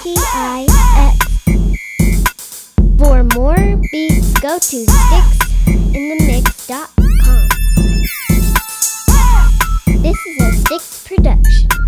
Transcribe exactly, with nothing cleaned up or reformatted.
T I X. For more beats, go to sticks in the mix dot com. This is a Stix production.